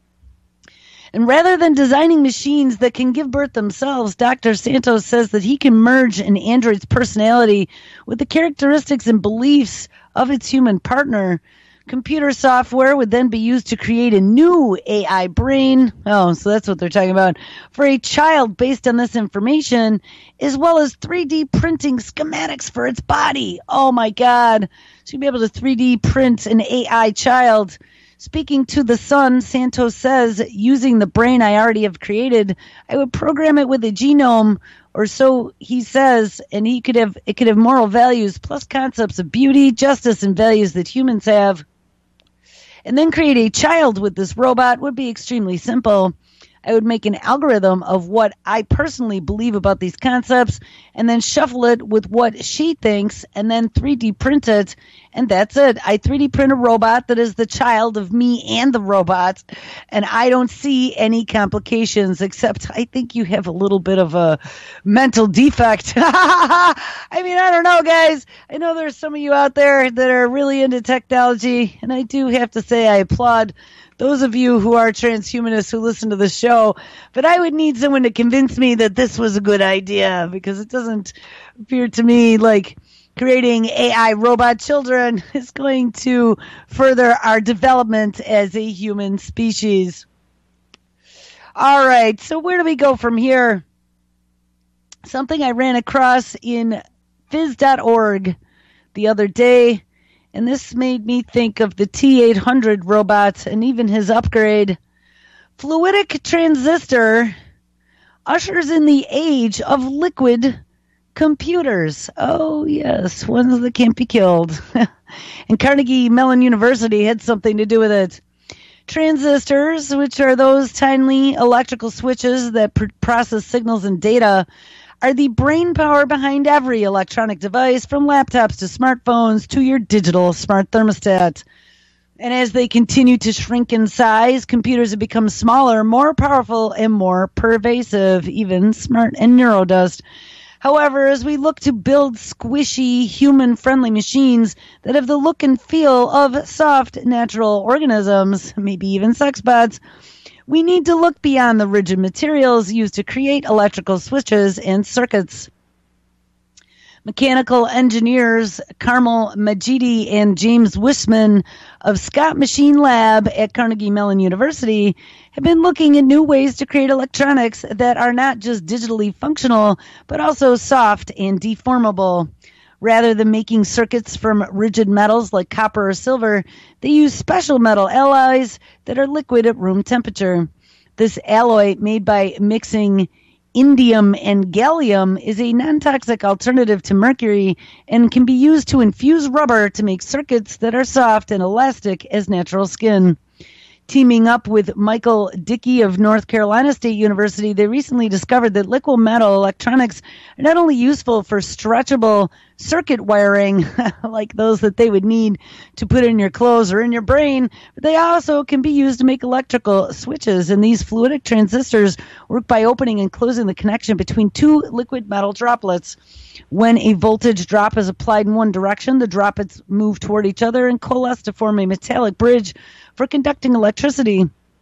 And rather than designing machines that can give birth themselves, Doctor Santos says that he can merge an android's personality with the characteristics and beliefs of its human partner. Computer software would then be used to create a new A I brain. Oh, so that's what they're talking about. For a child based on this information, as well as three D printing schematics for its body. Oh my God. So you'll be able to three D print an A I child. Speaking to The Sun, Santos says, using the brain I already have created, I would program it with a genome, or so he says, and he could have it could have moral values plus concepts of beauty, justice, and values that humans have. And then create a child with this robot would be extremely simple. I would make an algorithm of what I personally believe about these concepts and then shuffle it with what she thinks and then three D print it. And that's it. I three D print a robot that is the child of me and the robot. And I don't see any complications, except I think you have a little bit of a mental defect. I mean, I don't know, guys. I know there's some of you out there that are really into technology. And I do have to say I applaud those of you who are transhumanists who listen to the show. But I would need someone to convince me that this was a good idea, because it doesn't appear to me like creating A I robot children is going to further our development as a human species. All right, so where do we go from here? Something I ran across in phys dot org the other day, and this made me think of the T eight hundred robot and even his upgrade. Fluidic transistor ushers in the age of liquid computers. Oh, yes, ones that can't be killed. And Carnegie Mellon University had something to do with it. Transistors, which are those tiny electrical switches that pr- process signals and data, are the brain power behind every electronic device, from laptops to smartphones to your digital smart thermostat. And as they continue to shrink in size, computers have become smaller, more powerful, and more pervasive, even smart and neurodust. However, as we look to build squishy, human-friendly machines that have the look and feel of soft, natural organisms, maybe even sex bots, we need to look beyond the rigid materials used to create electrical switches and circuits. Mechanical engineers Carmel Majidi and James Wisman of Scott Machine Lab at Carnegie Mellon University have been looking at new ways to create electronics that are not just digitally functional, but also soft and deformable. Rather than making circuits from rigid metals like copper or silver, they use special metal alloys that are liquid at room temperature. This alloy, made by mixing indium and gallium, is a non-toxic alternative to mercury and can be used to infuse rubber to make circuits that are soft and elastic as natural skin. Teaming up with Michael Dickey of North Carolina State University, they recently discovered that liquid metal electronics are not only useful for stretchable circuit wiring, like those that they would need to put in your clothes or in your brain, but they also can be used to make electrical switches. And these fluidic transistors work by opening and closing the connection between two liquid metal droplets. When a voltage drop is applied in one direction, the droplets move toward each other and coalesce to form a metallic bridge for conducting electricity.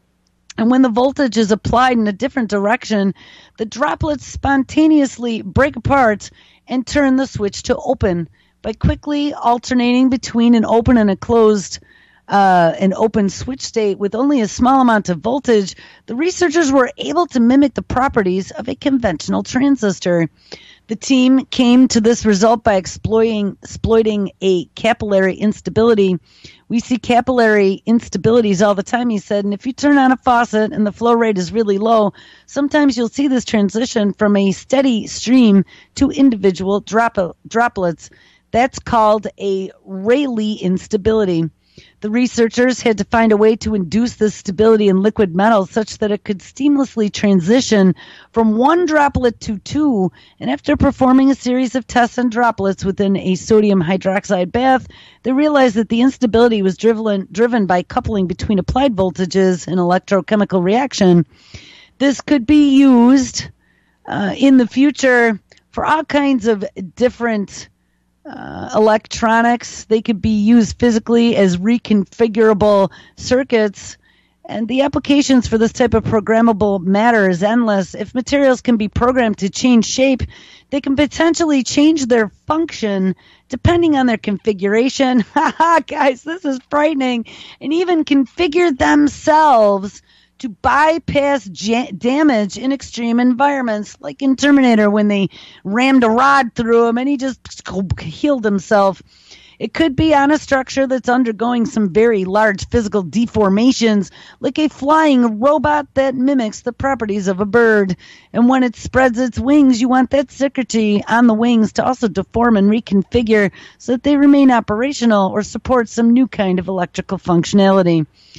And when the voltage is applied in a different direction, the droplets spontaneously break apart and turn the switch to open. By quickly alternating between an open and a closed uh, an open switch state with only a small amount of voltage, the researchers were able to mimic the properties of a conventional transistor. The team came to this result by exploiting, exploiting a capillary instability. We see capillary instabilities all the time, he said, and if you turn on a faucet and the flow rate is really low, sometimes you'll see this transition from a steady stream to individual drop- droplets. That's called a Rayleigh instability. The researchers had to find a way to induce this stability in liquid metal such that it could seamlessly transition from one droplet to two, and after performing a series of tests on droplets within a sodium hydroxide bath, they realized that the instability was driven, driven by coupling between applied voltages and electrochemical reaction. This could be used uh, in the future for all kinds of different Uh, electronics. They could be used physically as reconfigurable circuits, and the applications for this type of programmable matter is endless. If materials can be programmed to change shape, they can potentially change their function depending on their configuration. Haha, guys, this is frightening. And even configure themselves to bypass ja- damage in extreme environments, like in Terminator when they rammed a rod through him and he just healed himself. It could be on a structure that's undergoing some very large physical deformations, like a flying robot that mimics the properties of a bird. And when it spreads its wings, you want that circuitry on the wings to also deform and reconfigure so that they remain operational or support some new kind of electrical functionality.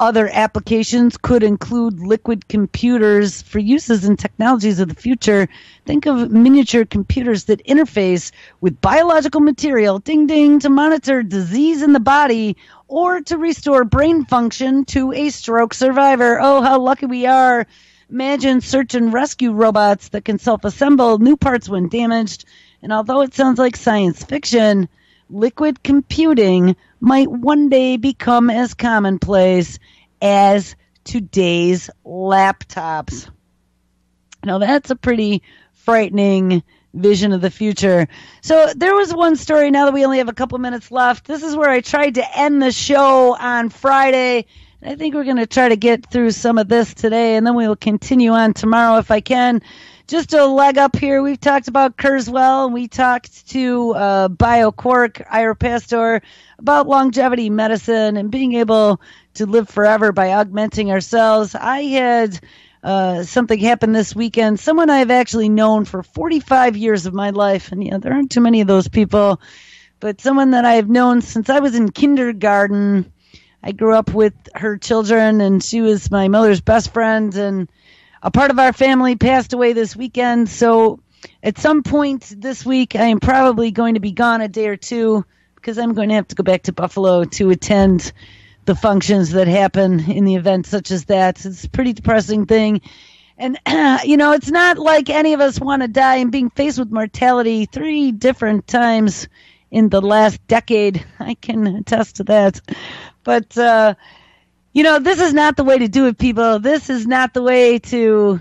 other applications could include liquid computers for uses in technologies of the future. Think of miniature computers that interface with biological material, ding ding, to monitor disease in the body or to restore brain function to a stroke survivor. Oh, how lucky we are. Imagine search and rescue robots that can self-assemble new parts when damaged. And although it sounds like science fiction, liquid computing might one day become as commonplace as today's laptops. Now, that's a pretty frightening vision of the future. So there was one story, now that we only have a couple minutes left. This is where I tried to end the show on Friday. I think we're going to try to get through some of this today, and then we will continue on tomorrow if I can. Just a leg up here, we've talked about Kurzweil, and we talked to uh, BioQuark, Ira Pastor, about longevity medicine and being able to live forever by augmenting ourselves. I had uh, something happen this weekend. Someone I've actually known for forty-five years of my life, and you know, there aren't too many of those people, but someone that I've known since I was in kindergarten. I grew up with her children, and she was my mother's best friend, and a part of our family passed away this weekend. So at some point this week, I am probably going to be gone a day or two because I'm going to have to go back to Buffalo to attend the functions that happen in the event such as that. It's a pretty depressing thing. And, you know, it's not like any of us want to die, and being faced with mortality three different times in the last decade, I can attest to that. But, uh, you know, this is not the way to do it, people. This is not the way to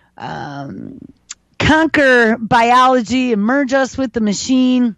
um, conquer biology and merge us with the machine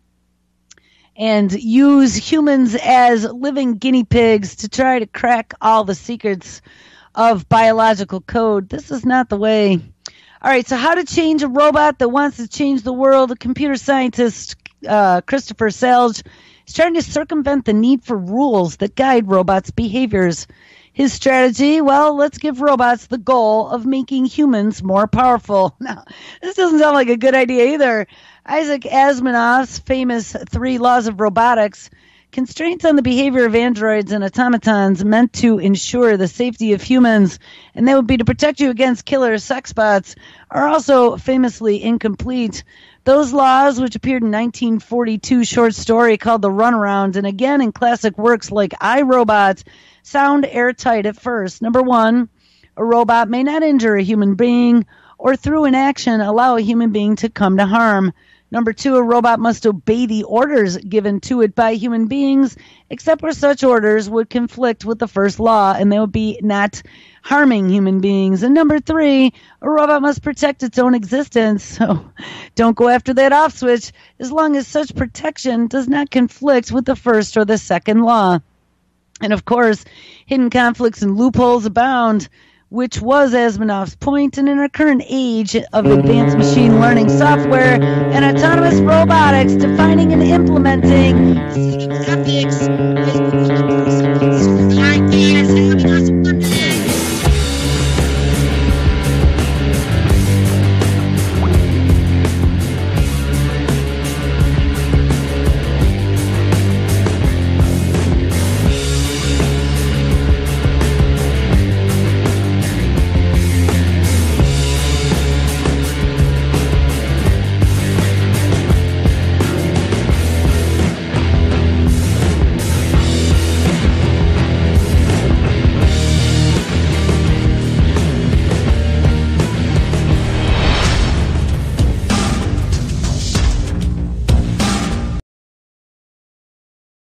and use humans as living guinea pigs to try to crack all the secrets of biological code. This is not the way. All right, so how to change a robot that wants to change the world. A computer scientist, uh, Christopher Selge, is trying to circumvent the need for rules that guide robots' behaviors. His strategy, well, let's give robots the goal of making humans more powerful. Now, this doesn't sound like a good idea either. Isaac Asimov's famous three laws of robotics, constraints on the behavior of androids and automatons meant to ensure the safety of humans, and that would be to protect you against killer sex bots, are also famously incomplete. Those laws, which appeared in nineteen forty-two short story called The Runaround, and again in classic works like I, Robot, sound airtight at first. Number one, a robot may not injure a human being or through inaction allow a human being to come to harm. Number two, a robot must obey the orders given to it by human beings, except where such orders would conflict with the first law, and they would be not harming human beings. And number three, a robot must protect its own existence. So don't go after that off switch as long as such protection does not conflict with the first or the second law. And of course, hidden conflicts and loopholes abound, which was Asimov's point. And in our current age of advanced machine learning software and autonomous robotics, defining and implementing ethics